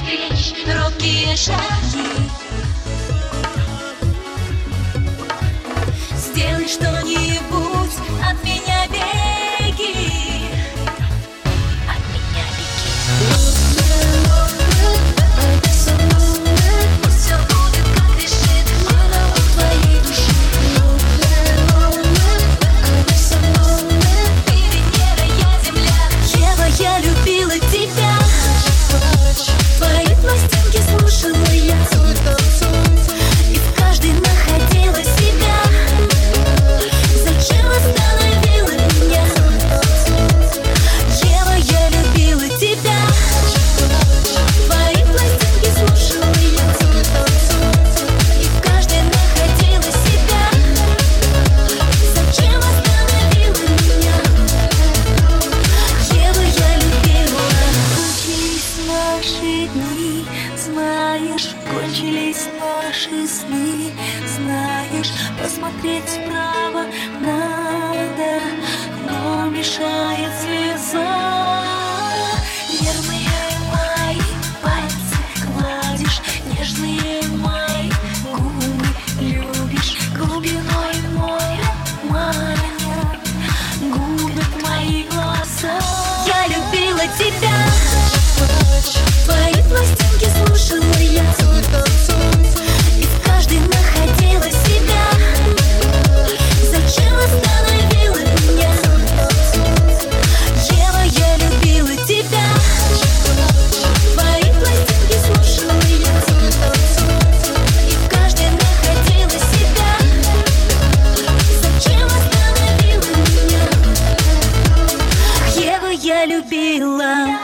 встреч, робкие шаги. Сделай что-нибудь, от меня беги. От меня беги. Все будет, как решит она в твоей душе. Ты Венера, я Земля. Ева, я любила тебя. Твои пластинки слушала я, и в каждой находила себя. Зачем остановила меня? Ева, я любила тебя. Твои пластинки слушала я, и в каждой находила себя. Зачем остановила меня? Ева, я любила. Кончились наши дни, знаешь, кончились наши сны, знаешь, посмотреть вправо надо, но мешает слеза. Верные мои пальцы гладишь, нежные мои губы любишь, глубиной моря манят губят мои глаза. Я любила тебя. Твои пластинки слушала я, и в каждой находила себя. Зачем остановила меня? Ева, я любила тебя. Твои пластинки слушала я, и в каждой находила себя. Зачем остановила меня? Ева, я любила.